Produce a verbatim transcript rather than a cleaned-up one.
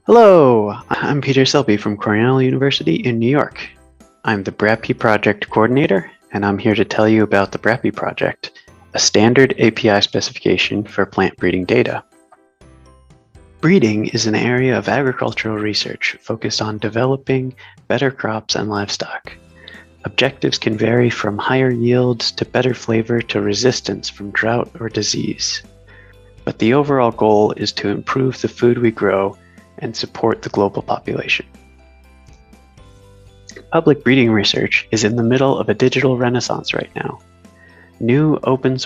Hello, I'm Peter Selby from Cornell University in New York. I'm the BRAPI project coordinator, and I'm here to tell you about the BRAPI project, a standard A P I specification for plant breeding data. Breeding is an area of agricultural research focused on developing better crops and livestock. Objectives can vary from higher yields to better flavor to resistance from drought or disease. But the overall goal is to improve the food we grow and support the global population. Public breeding research is in the middle of a digital renaissance right now. New open